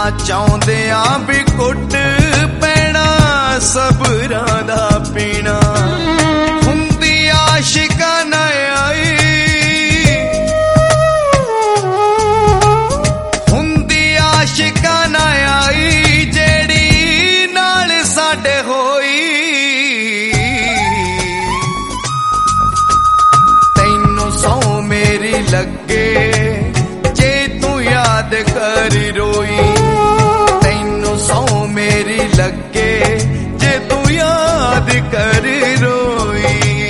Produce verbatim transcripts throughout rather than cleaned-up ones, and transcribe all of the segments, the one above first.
ਚਾਹੁੰਦਿਆਂ ਵੀ ਕੁੱਟ ਪੈਣਾ ਸਬਰਾਂ ਦਾ ਪੀਣਾ ਹੁੰਦੀ ਆਸ਼ਿਕਾਂ ਨਾ ਆਈ ਹੁੰਦੀ ਆਸ਼ਿਕਾਂ ਨਾ ਆਈ ਜਿਹੜੀ ਨਾਲ ਸਾਡੇ ਹੋਈ ਤੈਨੂੰ ਸੌ ਮੇਰੀ ਲੱਗੇ ਜੇ ਤੂੰ ਯਾਦ ਕਰ ਰੋਈ ਤੈਨੂੰ ਸੌ ਮੇਰੀ ਲੱਗੇ ਜੇ ਤੂੰ ਯਾਦ ਕਰ ਰੋਈ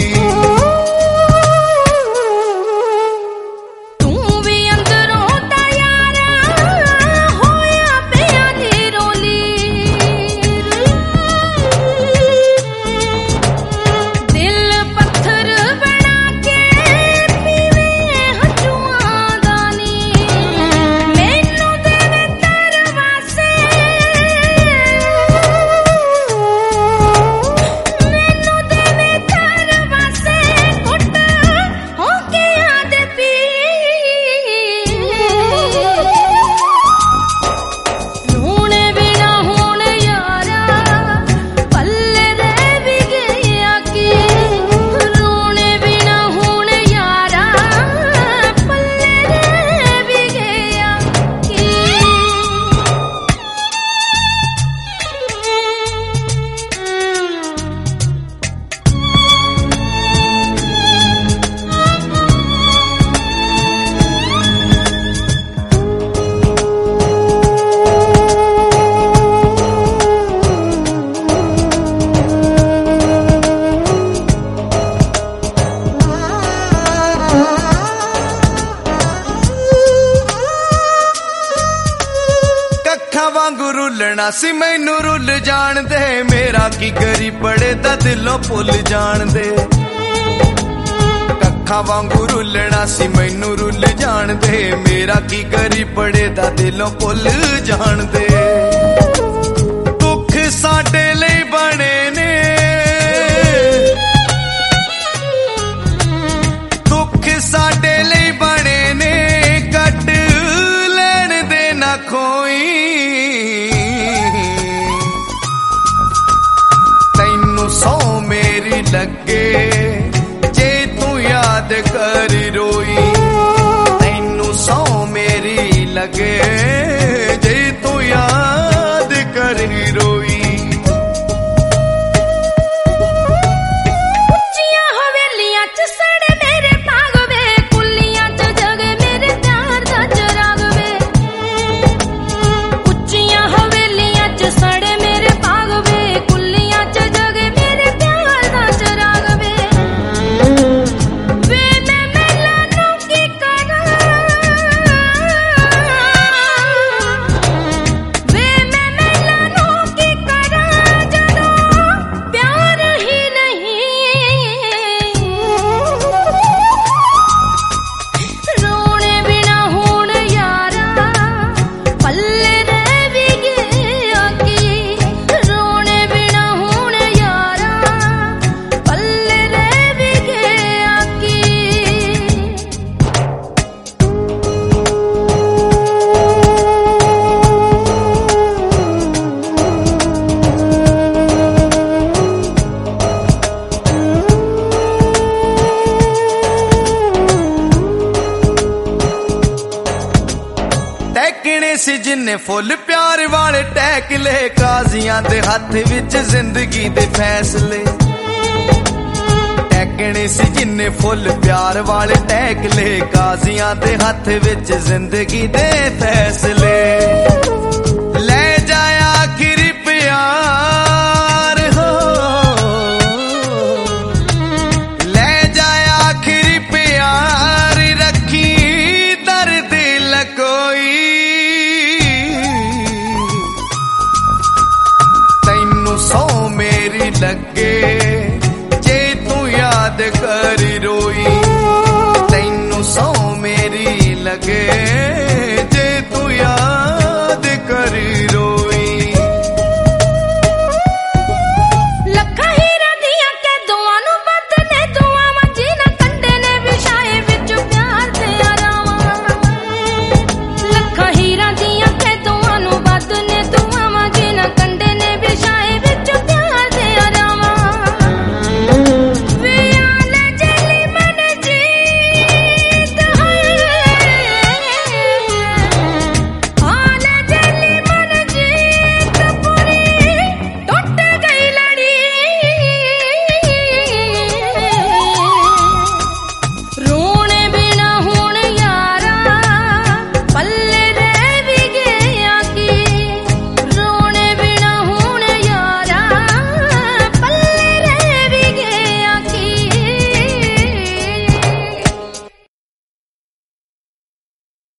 ਤੂੰ ਵੀ ਅੰਦਰੋਂ ਤਾਂ ਯਾਰਾ ਹੋਇਆ ਪਿਆ ਨੀ ਰੋਲੀ ਦਿਲ ਪੱਥਰ ਬਣਾ ਕੇ ਪੀਵੇ ਹੰਝੂਆਂ ਦਾ ਨੀ ਮੈਨੂੰ ਦੇਵੇ ਤਰਵਾਸੇ ਮੈਨੂੰ ਦੇਵੇ ਤਰਵਾਸੇ ਕੁੱਟ ਹੋ ਕੇ ਯਾਦ ਪੀ ਰੋਣ ਬਿਨਾ ਹੁਣ ਯਾਰਾ ਪੱਲੇ ਰਹਿ ਵੀ ਗਿਆ ਕੀ ਰੋਣ ਬਿਨਾ ਹੁਣ ਯਾਰਾ ਪੱਲੇ ਰਹਿ ਵੀ ਗਿਆ ਕੀ ਕੱਖਾਂ ਵਾਂਗੂ ਰੁੱਲਣਾ ਸੀ ਮੈਨੂੰ ਰੁੱਲ ਜਾਣਦੇ ਮੇਰਾ ਕੀ ਕਰੀ ਪੜੇ ਤਾਂ ਦਿਲੋਂ ਭੁੱਲ ਜਾਣਦੇ ਕੱਖਾਂ ਵਾਂਗੂ ਰੁੱਲਣਾ ਸੀ ਮੈਨੂੰ ਰੁੱਲ ਜਾਣਦੇ ਮੇਰਾ ਕੀ ਕਰੀ ਪੜੇ ਤਾਂ ਦਿਲੋਂ ਭੁੱਲ ਜਾਣਦੇ ਦੁੱਖ ਸਾਡੇ ਲਈ ਬਣੇ ਨੇ ਦੁੱਖ ਸਾਡੇ ਲਈ ਬਣੇ ਨੇ ਕੱਟ ਲੈਣ ਦੇ ਨਾ ਕੋਈ ਤੈਨੂੰ ਸੌ ਮੇਰੀ ਲੱਗੇ ਜੇ ਤੂੰ ਯਾਦ ਕਰ ਰੋਈ ਤੈਨੂੰ ਸੌ ਮੇਰੀ ਲੱਗੇ ਜੇ ਤੂੰ ਯਾਦ ਕਰ ਰੋਈ ਉੱਚੀਆਂ ਹਵੇਲੀਆਂ ਚ ਸੜੇ ਮੇਰੇ ਭਾਗ ਵੇ ਕੁੱਲੀਆਂ ਚ ਜਗੇ ਮੇਰੇ ਪਿਆਰ ਦਾ ਚਰਾਗ ਵੇ ਉੱਚੀਆਂ ਹਵੇਲੀਆਂ ਚ ਸੜੇ ਮੇਰੇ ਭਾਗ ਵੇ ਕੁੱਲੀਆਂ ਚ ਜਗੇ ਮੇਰੇ ਪਿਆਰ ਦਾ ਚਰਾਗ ਵੇ ਵੇ ਮੈਂ ਮੇਲਾ ਨੂੰ ਕੀ ਕਰਾਂ ਵੇ ਮੈਂ ਮੇਲਾ ਨੂੰ ਕੀ ਕਰਾਂ ਜਦੋਂ ਪਿਆਰ ਹੀ ਨਹੀਂ ਰੋਣੇ ਬਿਨਾ ਹੁਣ ਯਾਰਾ ਪੱਲੇ ਰਹਿ ਵੀ ਗਿਆ ਕੀ ਰੋਣੇ ਬਿਨਾ ਹੁਣ ਯਾਰਾ ਪੱਲੇ ਰਹਿ ਵੀ ਗਿਆ ਕੀ ਟੈਕਣੇ ਸੀ ਜਿੰਨੇ ਫੁੱਲ ਪਿਆਰ ਵਾਲੇ ਟੈਕ ਲੈ ਕਾਜ਼ੀਆਂ ਦੇ ਹੱਥ ਵਿੱਚ ਜ਼ਿੰਦਗੀ ਦੇ ਫੈਸਲੇ ਟੈਕਣੇ ਸੀ ਜਿੰਨੇ ਫੁੱਲ ਪਿਆਰ ਵਾਲੇ ਟੈਕ ਲੈ ਕਾਜ਼ੀਆਂ ਦੇ ਹੱਥ ਵਿੱਚ ਜ਼ਿੰਦਗੀ ਦੇ ਫੈਸਲੇ ਲੈ ਜਾ ਆਖਿਰ ਪਿਆਰ ਹੋ ਲੈ ਜਾ ਆਖਿਰ ਪਿਆਰ ਰੱਖੀ ਦਰਦ ਲਕੋਈ ਤੈਨੂੰ ਸੌ ਮੇਰੀ ਲੱਗੇ